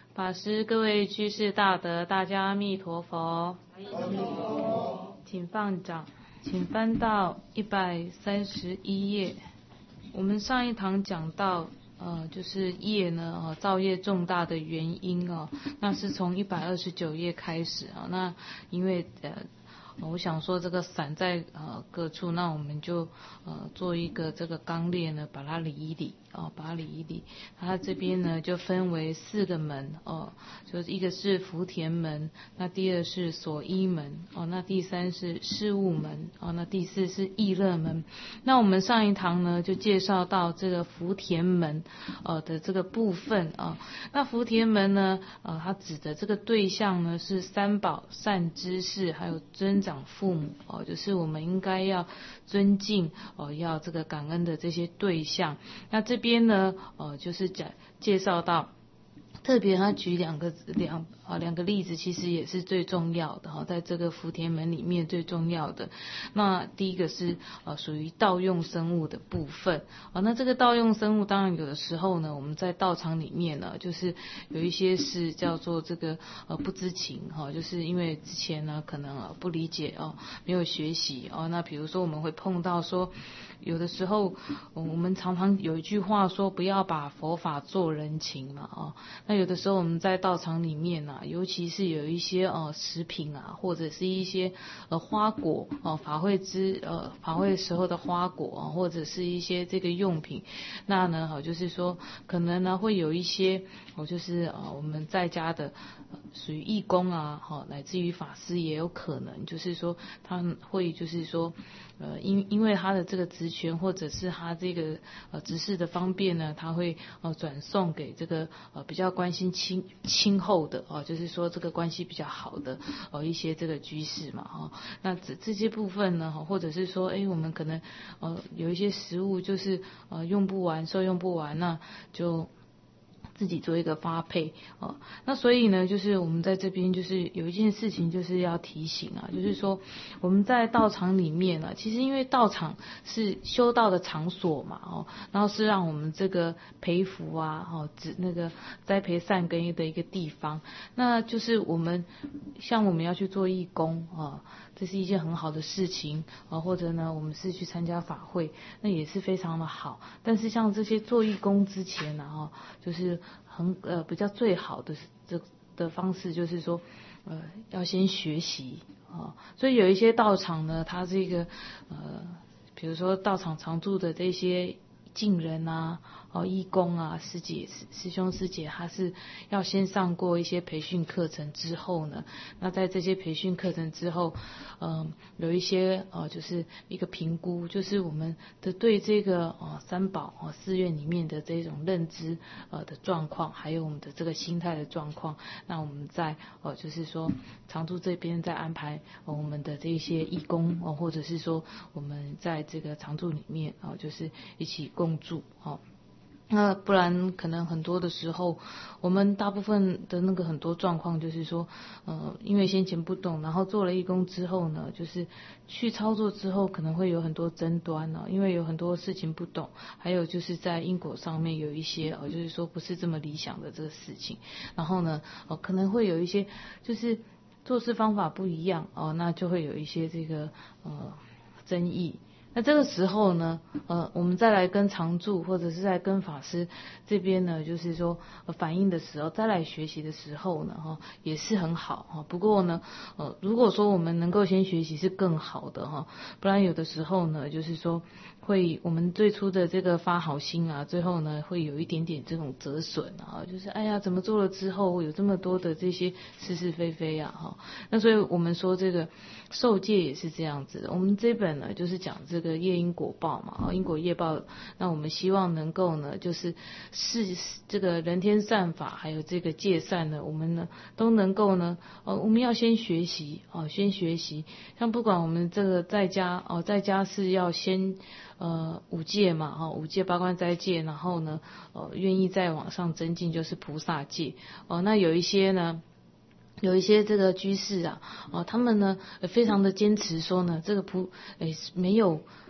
法师，各位居士大德，大家阿弥陀佛。请放掌，请翻到131页。我们上一堂讲到，就是业呢，造业重大的原因哦，那是从129页开始啊。那因为我想说这个散在各处，那我们就做一个这个纲列呢，把它理一理把它理一理。它这边呢就分为4个门就是一个是福田门，那第2是所依门那第3是事务门那第4是意乐门。那我们上一堂呢就介绍到这个福田门的这个部分那福田门呢它指的这个对象呢是三宝、善知识还有尊长父母就是我们应该要尊敬要这个感恩的这些对象。那这边呢就是介绍到，特别他举两个例子，其实也是最重要的在这个福田门里面最重要的。那第一个是属于盗用生物的部分那这个盗用生物，当然有的时候呢，我们在道场里面呢，就是有一些是叫做这个不知情就是因为之前呢可能不理解没有学习那比如说我们会碰到说，有的时候我们常常有一句话说，不要把佛法做人情嘛那有的时候我们在道场里面尤其是有一些食品或者是一些花果法会时候的花果或者是一些这个用品，那呢就是说可能呢会有一些就是我们在家的属于义工乃至于法师也有可能就是说他会就是说因为他的这个职权或者是他这个执事的方便呢，他会转送给这个比较关心亲厚的就是说这个关系比较好的一些这个居士嘛那这些部分呢或者是说我们可能有一些食物就是用不完受用不完，那就自己做一个发配那所以呢，就是我们在这边就是有一件事情就是要提醒就是说我们在道场里面其实因为道场是修道的场所嘛然后是让我们这个培福那个栽培善根的一个地方，那就是我们像我们要去做义工这是一件很好的事情或者呢我们是去参加法会，那也是非常的好。但是像这些做义工之前就是比较最好的的方式就是说要先学习所以有一些道场呢，它这个比如说道场常住的这些敬人义工师姐师兄师姐，他是要先上过一些培训课程之后呢，那在这些培训课程之后有一些就是一个评估，就是我们的对这个三宝寺院里面的这种认知的状况，还有我们的这个心态的状况，那我们在就是说常住这边在安排我们的这些义工或者是说我们在这个常住里面就是一起共住那不然可能很多的时候，我们大部分的那个很多状况就是说因为先前不懂，然后做了义工之后呢，就是去操作之后可能会有很多争端因为有很多事情不懂，还有就是在因果上面有一些就是说不是这么理想的这个事情，然后呢可能会有一些就是做事方法不一样那就会有一些这个争议。那这个时候呢我们再来跟常住或者是在跟法师这边呢，就是说反映的时候，再来学习的时候呢也是很好不过呢如果说我们能够先学习是更好的不然有的时候呢就是说会我们最初的这个发好心最后呢会有一点点这种折损就是哎呀怎么做了之后有这么多的这些是是非非那所以我们说这个受戒也是这样子的。我们这本呢就是讲这个业因果报嘛因果业报，那我们希望能够呢就是这个人天善法还有这个戒善呢，我们呢都能够呢我们要先学习先学习，像不管我们这个在家是要先五戒嘛五戒八关斋戒，然后呢愿意再往上增进就是菩萨戒那有一些这个居士他们呢非常的坚持说呢这个没有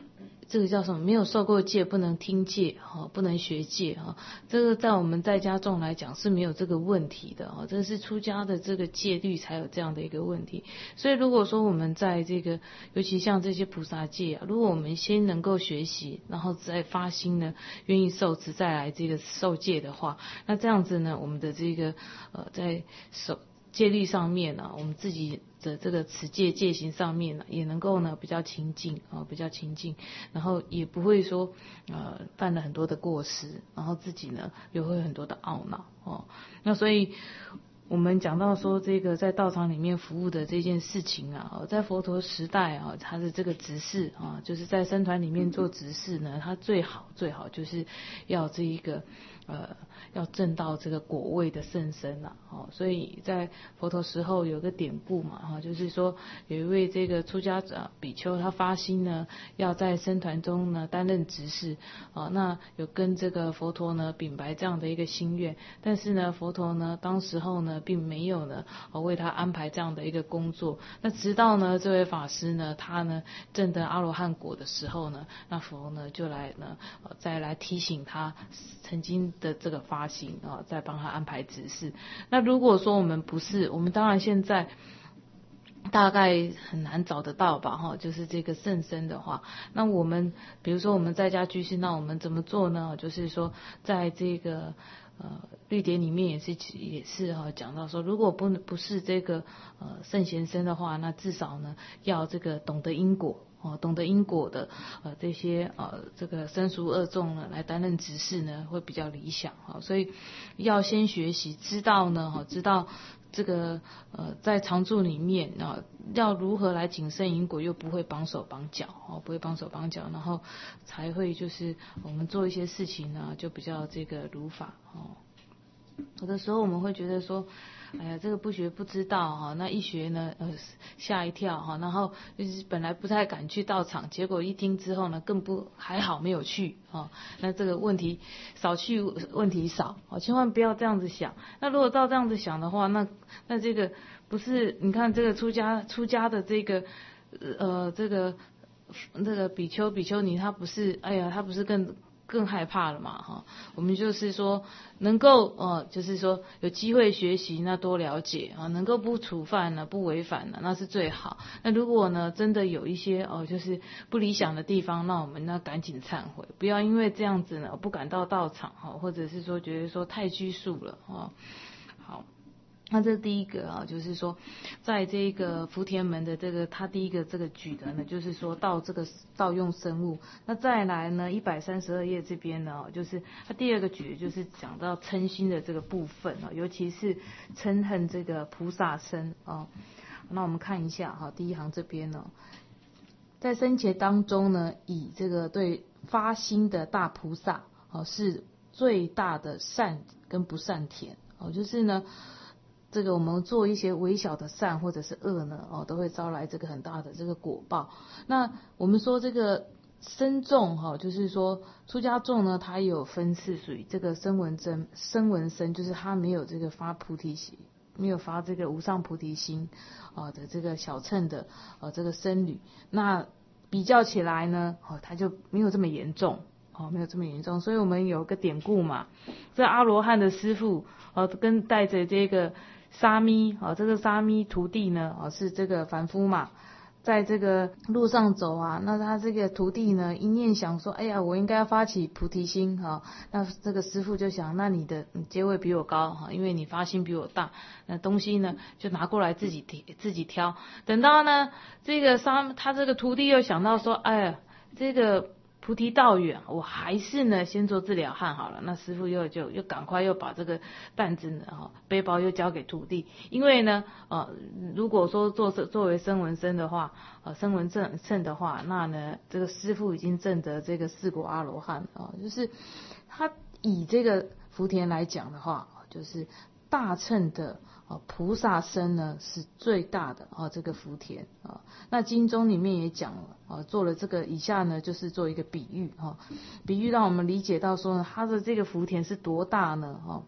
这个叫什么？没有受过戒，不能听戒不能学戒这个在我们在家众来讲是没有这个问题的这是出家的这个戒律才有这样的一个问题。所以如果说我们在这个，尤其像这些菩萨戒如果我们先能够学习，然后再发心呢，愿意受持再来这个受戒的话，那这样子呢，我们的这个在戒律上面我们自己的这个持戒戒行上面也能够呢比较清净比较清净，然后也不会说犯了很多的过失，然后自己呢也会很多的懊恼那所以我们讲到说这个在道场里面服务的这件事情在佛陀时代他的这个执事就是在僧团里面做执事呢，他最好就是要这一个要证到这个果位的甚深所以在佛陀时候有个典故嘛就是说有一位这个出家比丘，他发心呢要在僧团中呢担任执事那有跟这个佛陀呢禀白这样的一个心愿，但是呢佛陀呢当时候呢并没有呢为他安排这样的一个工作。那直到呢这位法师呢他呢证得阿罗汉果的时候呢，那佛呢就来呢再来提醒他曾经的这个发心再帮他安排执事。那如果说我们不是，我们当然现在大概很难找得到吧就是这个甚深的话，那我们比如说我们在家居士，那我们怎么做呢？就是说在这个律典里面也是讲到说，如果不是这个圣贤僧的话，那至少呢要这个懂得因果懂得因果的这些这个僧俗二众呢来担任执事呢会比较理想所以要先学习知道这个在常住里面要如何来谨慎因果，又不会绑手绑脚不会绑手绑脚，然后才会就是我们做一些事情呢就比较这个如法有的时候我们会觉得说，哎呀，这个不学不知道那一学呢吓一跳然后就是本来不太敢去道场，结果一听之后呢更不还好没有去那这个问题少去问题少千万不要这样子想。那如果照这样子想的话，那这个不是你看这个出家的这个这个比丘尼，他不是他不是更害怕了嘛我们就是说能够就是说有机会学习，那多了解能够不触犯呢不违反呢那是最好。那如果呢真的有一些就是不理想的地方，那我们呢赶紧忏悔，不要因为这样子呢不敢到道场或者是说觉得说太拘束了好，那这第一个就是说在这个福田门的这个他第一个这个举的呢，就是说到这个盗用生物。那再来呢132页这边呢就是他第二个举就是讲到嗔心的这个部分尤其是嗔恨这个菩萨身那我们看一下第一行这边呢，在僧伽当中呢，以这个对发心的大菩萨是最大的善跟不善田就是呢这个我们做一些微小的善或者是恶呢都会招来这个很大的这个果报。那我们说这个僧众就是说出家众呢，他有分是属于这个声闻僧，就是他没有这个发菩提心，没有发这个无上菩提心的这个小乘的这个僧侣。那比较起来呢他就没有这么严重没有这么严重。所以我们有个典故嘛，这阿罗汉的师父跟带着这个沙弥这个沙弥徒弟呢是这个凡夫嘛，在这个路上走那他这个徒弟呢一念想说，哎呀我应该要发起菩提心那这个师父就想，那你阶位比我高因为你发心比我大，那东西呢就拿过来自己挑。等到呢这个他这个徒弟又想到说，哎呀这个菩提道远，我还是呢先做治疗汉好了。那师父又赶快又把这个担子呢背包又交给徒弟，因为呢如果说作为声闻僧的话声闻乘的话，那呢这个师父已经证得这个四果阿罗汉就是他以这个福田来讲的话，就是大乘的菩萨身呢是最大的这个福田那经中里面也讲了做了这个以下呢就是做一个比喻比喻让我们理解到说他的这个福田是多大呢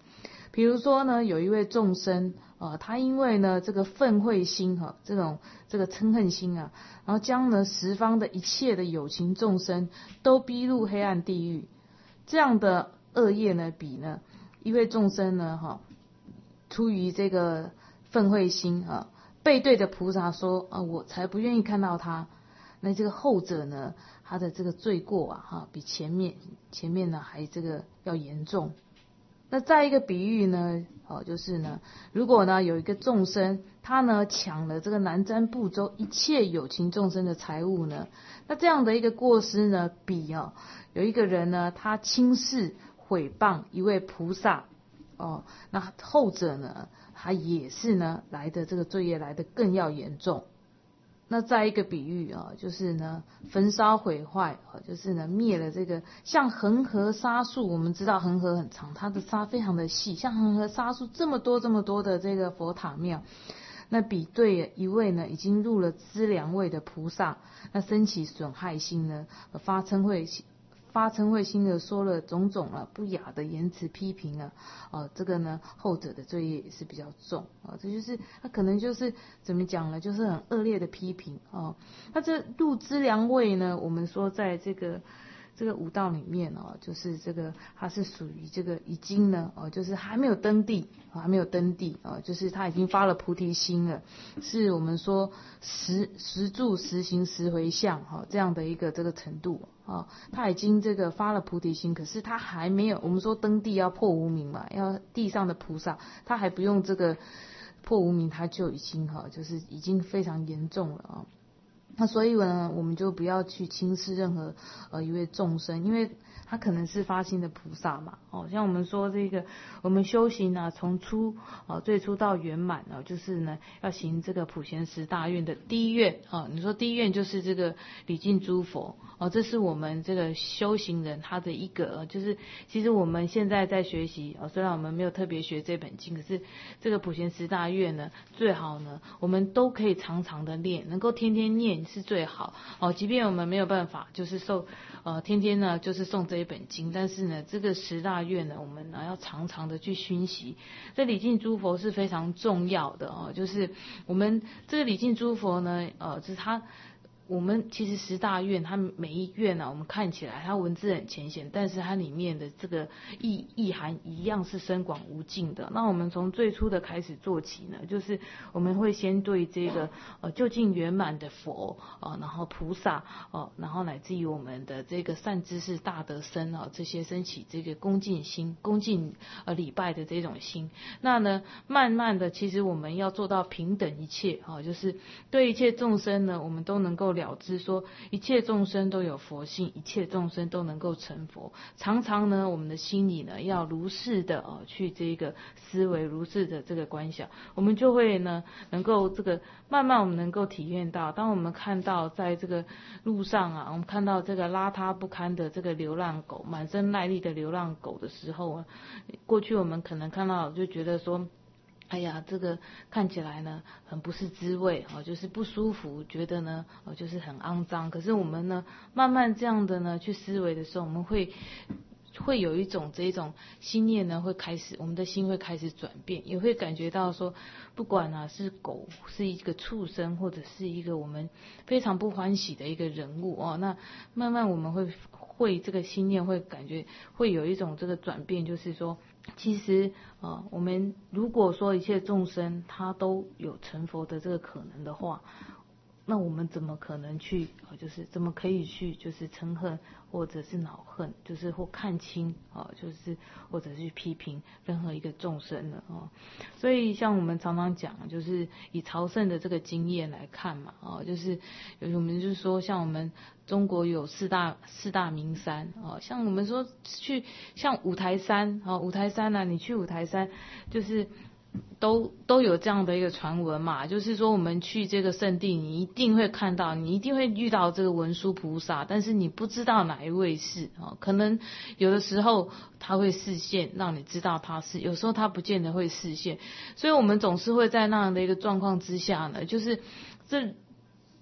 比如说呢，有一位众生他因为呢这个愤恚心这个嗔恨心啊，然后将呢十方的一切的有情众生都逼入黑暗地狱，这样的恶业呢，比呢一位众生呢出于这个愤恚心背对着菩萨说我才不愿意看到他，那这个后者呢，他的这个罪过比前面呢还这个要严重。那再一个比喻呢，就是呢，如果呢有一个众生，他呢抢了这个南瞻部洲一切有情众生的财物呢，那这样的一个过失呢，比有一个人呢，他轻视毁谤一位菩萨那后者呢，他也是呢来的这个罪业来的更要严重。那再一个比喻就是呢焚烧毁坏就是呢灭了这个像恒河沙数，我们知道恒河很长，它的沙非常的细，像恒河沙数这么多的这个佛塔庙，那比对一位呢已经入了资粮位的菩萨，那生起损害心呢，发嗔恚心的说了种种不雅的言辞批评这个呢后者的罪业也是比较重这就是他可能就是怎么讲呢，就是很恶劣的批评那这入资粮位呢，我们说在这个五道里面就是这个它是属于这个已经呢就是还没有登地就是他已经发了菩提心了，是我们说十住十行十回向这样的一个这个程度他已经这个发了菩提心，可是他还没有，我们说登地要破无明嘛，要地上的菩萨他还不用这个破无明，他就已经就是已经非常严重了那所以呢，我们就不要去轻视任何一位众生，因为他可能是发心的菩萨嘛像我们说这个我们修行从最初到圆满就是呢要行这个普贤十大愿的第一愿你说第一愿就是这个礼敬诸佛这是我们这个修行人他的一个就是其实我们现在在学习虽然我们没有特别学这本经，可是这个普贤十大愿呢，最好呢我们都可以常常的念，能够天天念是最好即便我们没有办法就是天天呢就是诵这一本经，但是呢这个十大愿呢，我们呢要常常的去熏习。这礼敬诸佛是非常重要的就是我们这个礼敬诸佛呢就是我们其实十大愿，它每一愿我们看起来它文字很浅显，但是它里面的这个意涵一样是深广无尽的。那我们从最初的开始做起呢，就是我们会先对这个究竟圆满的佛然后菩萨然后乃至于我们的这个善知识大德身这些升起这个恭敬心，恭敬礼拜的这种心。那呢慢慢的，其实我们要做到平等一切就是对一切众生呢，我们都能够了知说一切众生都有佛性，一切众生都能够成佛。常常呢我们的心里呢要如是的去这个思维，如是的这个观想，我们就会呢能够这个慢慢我们能够体验到，当我们看到在这个路上我们看到这个邋遢不堪的这个流浪狗，满身耐力的流浪狗的时候过去我们可能看到就觉得说哎呀，这个看起来呢很不是滋味就是不舒服，觉得呢就是很肮脏。可是我们呢慢慢这样的呢去思维的时候，我们会有一种这种心念呢会开始，我们的心会开始转变，也会感觉到说不管是狗，是一个畜生，或者是一个我们非常不欢喜的一个人物那慢慢我们会这个心念会感觉会有一种这个转变，就是说其实我们如果说一切众生他都有成佛的这个可能的话，那我们怎么可能去就是怎么可以去就是嗔恨或者是恼恨，就是或看轻就是或者是批评任何一个众生呢所以像我们常常讲，就是以朝圣的这个经验来看嘛就是我们就是说像我们中国有四大名山像我们说去像五台山五台山你去五台山就是都有这样的一个传闻嘛，就是说我们去这个圣地，你一定会看到，你一定会遇到这个文殊菩萨，但是你不知道哪一位是可能有的时候他会示现让你知道他是，有时候他不见得会示现，所以我们总是会在那样的一个状况之下呢，就是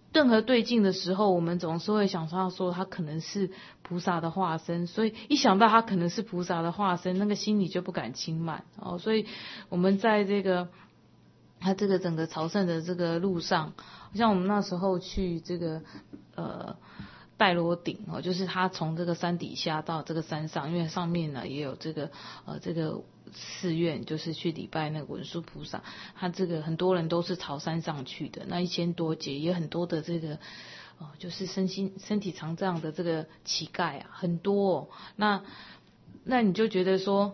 任何对境的时候，我们总是会想到说他可能是菩萨的化身，所以一想到他可能是菩萨的化身，那个心里就不敢轻慢哦。所以我们在这个他这个整个朝圣的这个路上，像我们那时候去这个戴罗顶哦，就是他从这个山底下到这个山上，因为上面呢也有这个寺院，就是去礼拜那个文殊菩萨。他这个很多人都是朝山上去的，那1000多节也很多的这个就是身体常这样的这个乞丐啊，很多哦。那你就觉得说，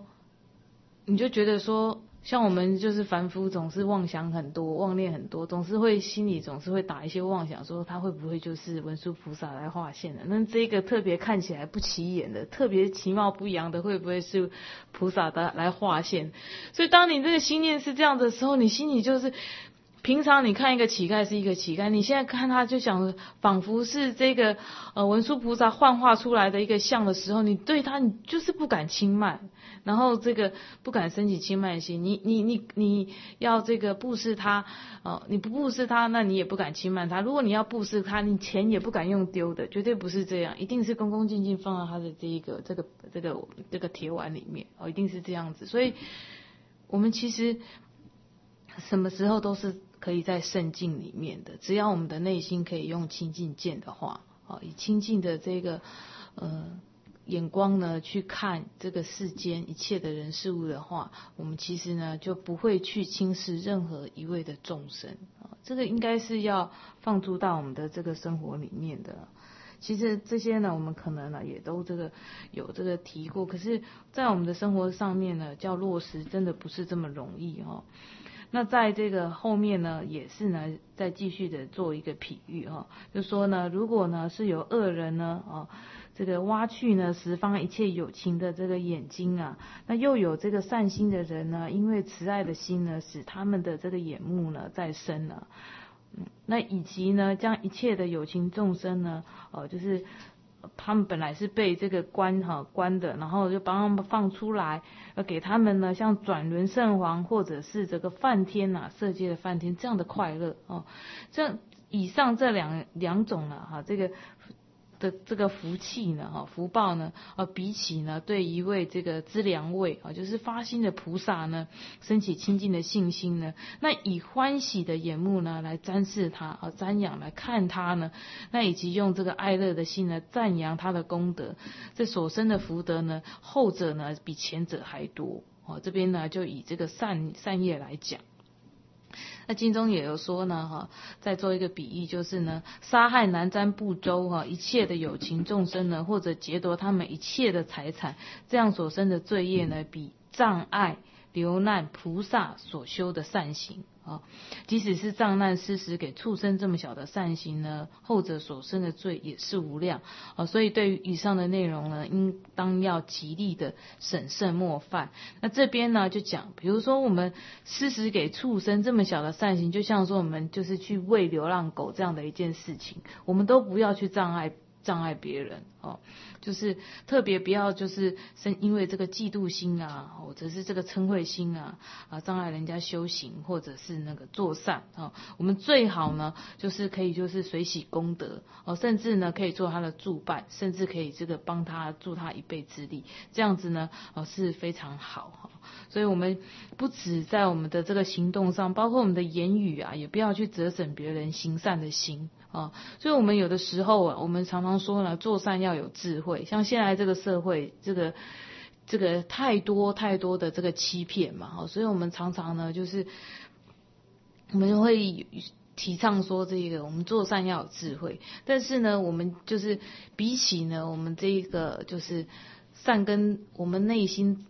像我们就是凡夫，总是妄想很多，妄念很多，心里总是会打一些妄想，说他会不会就是文殊菩萨来化现的？那这个特别看起来不起眼的，特别其貌不扬的，会不会是菩萨的来化现？所以当你这个心念是这样的时候，你心里就是平常你看一个乞丐是一个乞丐，你现在看他就想仿佛是这个文殊菩萨幻化出来的一个像的时候，你对他你就是不敢轻慢，然后这个不敢升起轻慢心，你要这个布施他你不布施他，那你也不敢轻慢他。如果你要布施他，你钱也不敢用丢的，绝对不是这样，一定是恭恭敬敬放到他的这个铁碗里面一定是这样子。所以我们其实什么时候都是可以在圣境里面的，只要我们的内心可以用清净见的话以清净的这个眼光呢去看这个世间一切的人事物的话，我们其实呢就不会去轻视任何一位的众生这个应该是要放诸到我们的这个生活里面的。其实这些呢我们可能呢也都有这个提过，可是在我们的生活上面呢叫落实真的不是这么容易那在这个后面呢，也是呢，再继续的做一个譬喻就说呢，如果呢是有恶人呢这个挖去呢十方一切有情的这个眼睛啊，那又有这个善心的人呢，因为慈爱的心呢，使他们的这个眼目呢再生了，那以及呢，将一切的有情众生呢，就是他们本来是被这个关的，然后就帮他们放出来，给他们呢像转轮圣王或者是这个梵天色界的梵天这样的快乐这以上这两种呢这个福气呢福报呢比起呢对一位这个资粮位就是发心的菩萨呢升起清净的信心呢，那以欢喜的眼目呢来瞻视他瞻仰来看他呢，那以及用这个爱乐的心呢赞扬他的功德，这所生的福德呢后者呢比前者还多这边呢就以这个善业来讲。那经中也有说呢再做一个比喻，就是呢杀害南瞻部洲一切的有情众生呢，或者劫夺他们一切的财产，这样所生的罪业呢，比障碍流难菩萨所修的善行即使是障难施食给畜生这么小的善行呢，后者所生的罪也是无量所以对于以上的内容呢，应当要极力的审慎莫犯。那这边呢就讲，比如说我们施食给畜生这么小的善行，就像说我们就是去喂流浪狗这样的一件事情，我们都不要去障碍别人就是特别不要就是因为这个嫉妒心或者是这个嗔恚心障碍人家修行或者是那个做善我们最好呢就是可以就是随喜功德甚至呢可以做他的助伴，甚至可以这个帮他助他一臂之力，这样子呢是非常好所以我们不止在我们的这个行动上，包括我们的言语也不要去折损别人行善的心所以我们有的时候我们常常说呢，做善要有智慧。像现在这个社会，这个太多的这个欺骗嘛所以我们常常呢，就是我们会提倡说这个我们做善要有智慧，但是呢，我们就是比起呢，我们这个就是善根，我们内心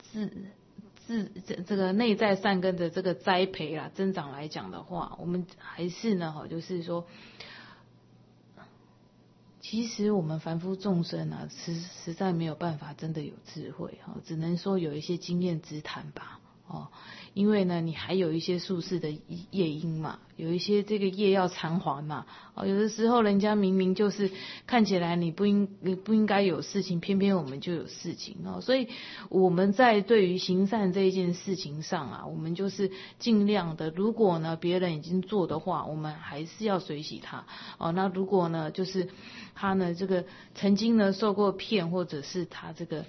这个内在善根的这个栽培增长来讲的话，我们还是呢就是说。其实我们凡夫众生实在没有办法真的有智慧只能说有一些经验之谈吧因为呢，你还有一些宿世的业因嘛，有一些这个业要偿还嘛。有的时候人家明明就是看起来你不应该有事情，偏偏我们就有事情所以我们在对于行善这一件事情上啊，我们就是尽量的，如果呢别人已经做的话，我们还是要随喜他。那如果呢就是他呢这个曾经呢受过骗，或者是他这个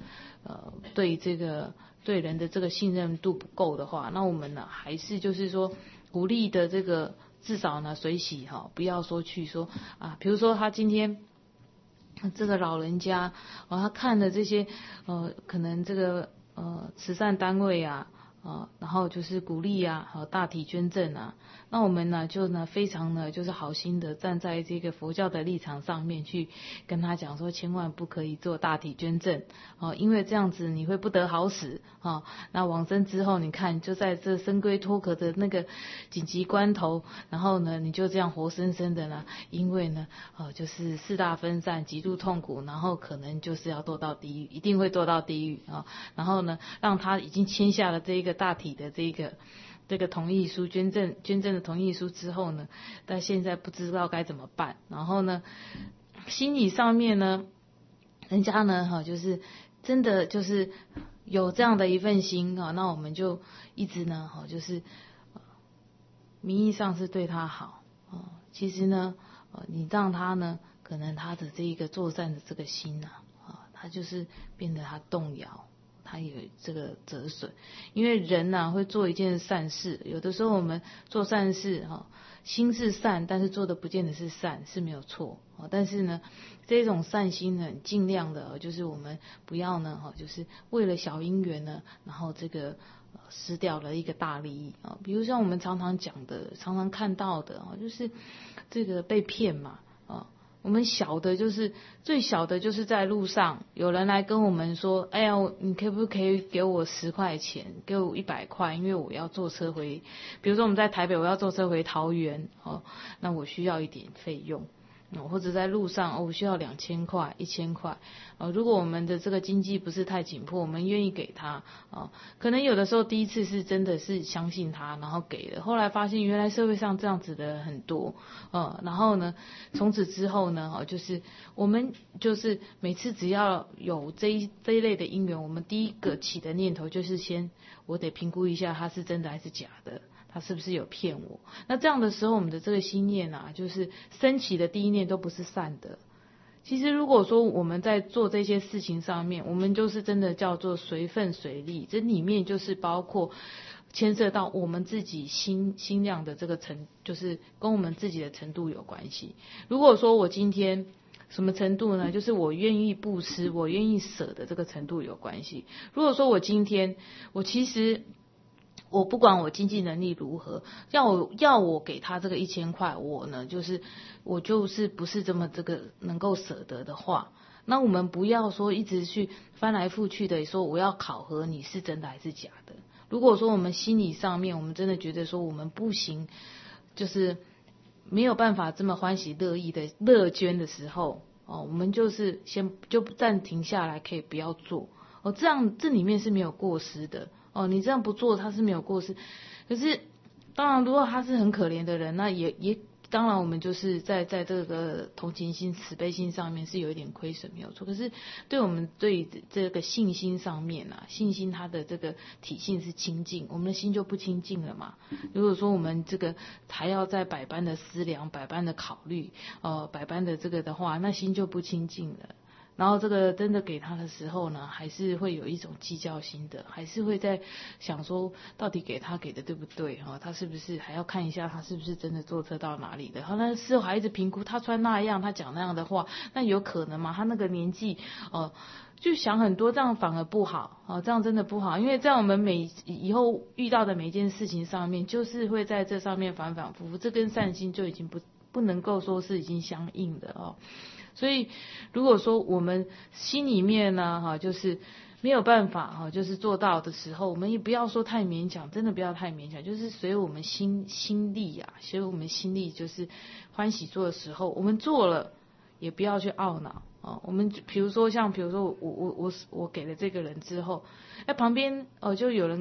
对人的这个信任度不够的话，那我们呢还是就是说鼓励的这个至少呢随喜不要说去说比如说他今天这个老人家他看的这些可能这个慈善单位然后就是鼓励大体捐赠那我们呢就非常呢就是好心的站在这个佛教的立场上面去跟他讲说，千万不可以做大体捐赠因为这样子你会不得好死那往生之后，你看就在这生龟脱壳的那个紧急关头，然后呢你就这样活生生的呢，因为呢就是四大分散，极度痛苦，然后可能就是要堕到地狱，一定会堕到地狱然后呢让他已经签下了这一个大体的这个同意书，捐赠的同意书之后呢，但现在不知道该怎么办。然后呢，心理上面呢，人家呢就是真的就是有这样的一份心那我们就一直呢就是名义上是对他好其实呢你让他呢，可能他的这一个作善的这个心他就是变得他动摇。他有这个折损，因为人会做一件善事，有的时候我们做善事心是善，但是做的不见得是善，是没有错但是呢这种善心呢，尽量的就是我们不要呢就是为了小因缘呢，然后这个失掉了一个大利益比如像我们常常讲的，常常看到的就是这个被骗嘛我们最小的就是在路上有人来跟我们说，哎呀，你可不可以给我10块钱，给我100块，因为我要坐车回，比如说我们在台北，我要坐车回桃园那我需要一点费用或者在路上我需要2000块、1000块如果我们的这个经济不是太紧迫，我们愿意给他可能有的时候第一次是真的是相信他，然后给了，后来发现原来社会上这样子的人很多然后呢从此之后呢就是我们就是每次只要有这一类的因缘，我们第一个起的念头就是先我得评估一下他是真的还是假的，他是不是有骗我。那这样的时候，我们的这个心念就是升起的第一念都不是善的。其实如果说我们在做这些事情上面，我们就是真的叫做随分随力，这里面就是包括牵涉到我们自己心量的这个就是跟我们自己的程度有关系。如果说我今天什么程度呢？就是我愿意布施，我愿意舍的这个程度有关系。如果说我今天其实我不管我经济能力如何，要我给他这个1000块，我就是不是这么这个能够舍得的话，那我们不要说一直去翻来覆去的说我要考核你是真的还是假的。如果说我们心理上面我们真的觉得说我们不行，就是没有办法这么欢喜乐意的乐捐的时候我们就是先就暂停下来，可以不要做这样这里面是没有过失的你这样不做他是没有过失。可是当然如果他是很可怜的人，那也当然我们就是在这个同情心慈悲心上面是有一点亏损没有错。可是对我们对这个信心上面信心它的这个体性是清净，我们的心就不清净了嘛。如果说我们这个还要在百般的思量，百般的考虑百般的这个的话，那心就不清净了。然后这个真的给他的时候呢，还是会有一种计较心的，还是会在想说到底给他给的对不对他是不是还要看一下他是不是真的坐车到哪里的。那事后还一直评估他穿那样，他讲那样的话，那有可能吗？他那个年纪就想很多，这样反而不好这样真的不好。因为在我们以后遇到的每一件事情上面，就是会在这上面反反复复，这跟善心就已经不能够说是已经相应的所以如果说我们心里面呢就是没有办法就是做到的时候，我们也不要说太勉强，真的不要太勉强，就是随我们心力随我们心力就是欢喜做的时候，我们做了也不要去懊恼我们比如说我给了这个人之后旁边就有人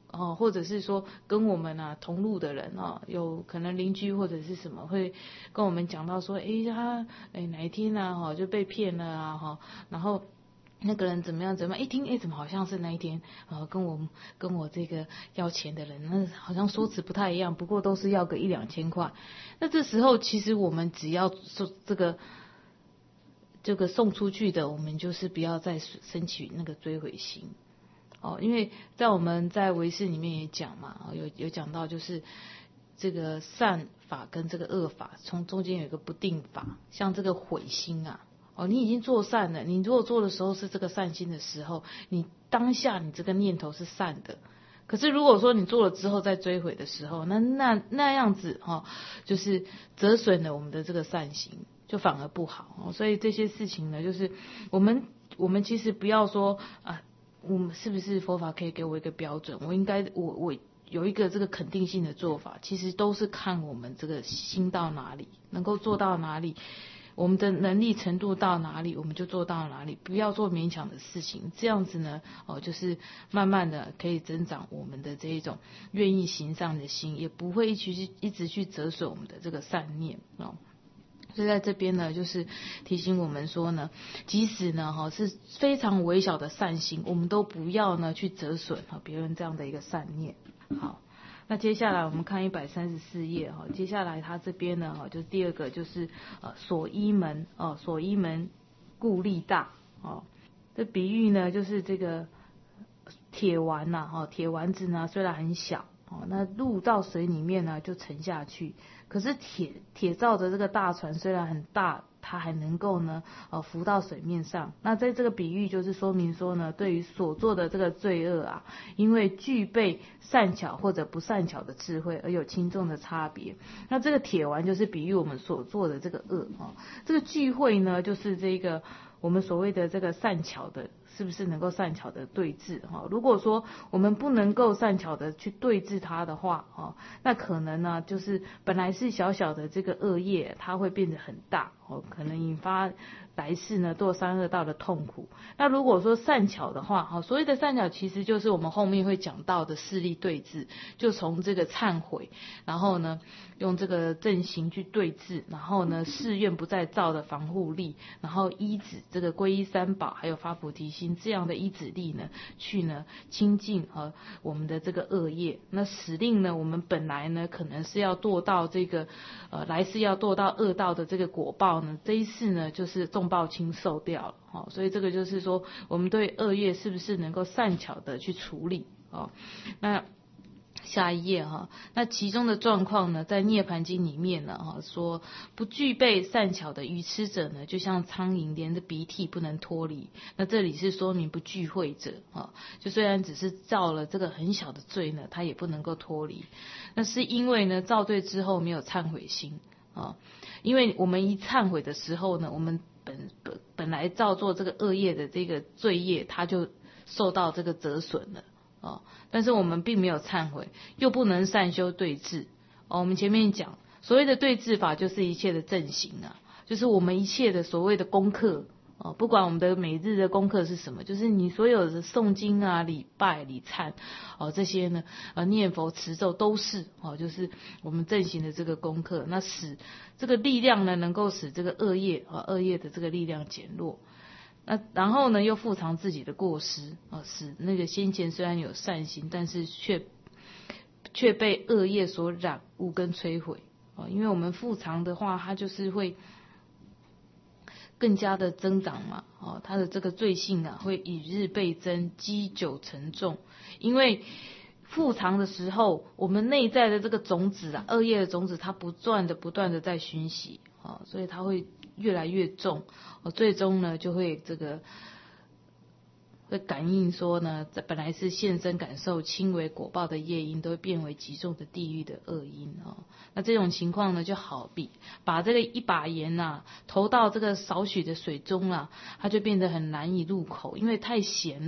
或者是说跟我们同路的人有可能邻居或者是什么会跟我们讲到说，他哪一天就被骗了然后那个人怎么样，一听怎么好像是那一天跟我这个要钱的人，那好像说辞不太一样，不过都是要个1-2千块。那这时候其实我们只要说这个送出去的，我们就是不要再升起那个追悔心。因为我们在唯识里面也讲嘛，有讲到就是这个善法跟这个恶法从中间有一个不定法，像这个悔心你已经做善了，你如果做的时候是这个善心的时候，你当下你这个念头是善的，可是如果说你做了之后再追悔的时候，那样子就是折损了我们的这个善行，就反而不好所以这些事情呢，就是我们其实不要说我们是不是佛法可以给我一个标准？我有一个这个肯定性的做法，其实都是看我们这个心到哪里，能够做到哪里，我们的能力程度到哪里，我们就做到哪里，不要做勉强的事情。这样子呢，就是慢慢的可以增长我们的这一种愿意行善的心，也不会一直去折损我们的这个善念所以在这边呢，就是提醒我们说呢，即使呢是非常微小的善心，我们都不要呢去折损别人这样的一个善念。好，那接下来我们看134页接下来他这边呢就是第二个就是所依门所依门故力大这比喻呢就是这个铁丸铁丸子呢虽然很小那入到水里面呢就沉下去，可是铁造的这个大船虽然很大，它还能够呢浮到水面上。那在这个比喻就是说明说呢，对于所做的这个罪恶因为具备善巧或者不善巧的智慧而有轻重的差别。那这个铁丸就是比喻我们所做的这个恶这个聚会呢就是这个我们所谓的这个善巧的，是不是能够善巧的对治如果说我们不能够善巧的去对治它的话那可能呢就是本来是小小的这个恶业，它会变得很大可能引发来世呢堕三恶道的痛苦。那如果说善巧的话所谓的善巧其实就是我们后面会讲到的势力对治，就从这个忏悔，然后呢用这个正行去对治，然后呢誓愿不再造的防护力，然后依止这个皈依三宝还有发菩提心这样的依止力呢去呢清净我们的这个恶业。那使令呢我们本来呢可能是要堕到这个来世要堕到恶道的这个果报呢，这一世呢就是重报轻受掉了所以这个就是说我们对恶业是不是能够善巧的去处理那下一页那其中的状况呢，在涅槃经里面呢说不具备善巧的愚痴者呢，就像苍蝇连着鼻涕不能脱离。那这里是说明不具慧者就虽然只是造了这个很小的罪呢，他也不能够脱离。那是因为呢造罪之后没有忏悔心因为我们一忏悔的时候呢，我们本来造作这个恶业的这个罪业，它就受到这个折损了但是我们并没有忏悔，又不能善修对治我们前面讲所谓的对治法就是一切的正行就是我们一切的所谓的功课不管我们的每日的功课是什么，就是你所有的诵经礼拜礼忏这些呢念佛持咒都是就是我们正行的这个功课。那使这个力量呢能够使这个恶业的这个力量减弱。那然后呢又复藏自己的过失使那个先前虽然有善行，但是却被恶业所染污跟摧毁因为我们复藏的话，它就是会更加的增长嘛它的这个罪性会以日倍增，积久成重。因为复藏的时候，我们内在的这个种子恶业的种子，它不断的在熏习所以它会越来越重最终呢就会这个会感应说呢，本来是现身感受轻微果报的业因，都会变为极重的地狱的恶因那这种情况呢，就好比把这个一把盐投到这个少许的水中它就变得很难以入口，因为太咸了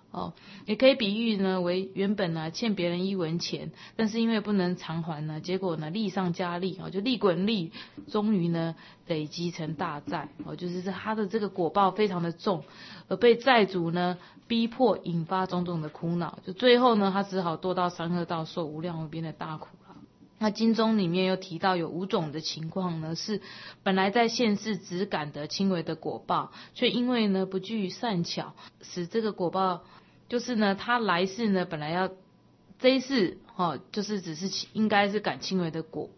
也可以比喻呢为原本呢欠别人1文钱，但是因为不能偿还呢，结果呢利上加利，就利滚利，终于呢累积成大债，就是他的这个果报非常的重，而被债主呢逼迫，引发种种的苦恼，就最后呢他只好堕到三恶道，受无量无边的大苦了。那经中里面又提到有5种的情况呢，是本来在现世只感得轻微的果报，却因为呢不具善巧，使这个果报就是呢他来世呢本来要这一世就是只是应该是感轻微的果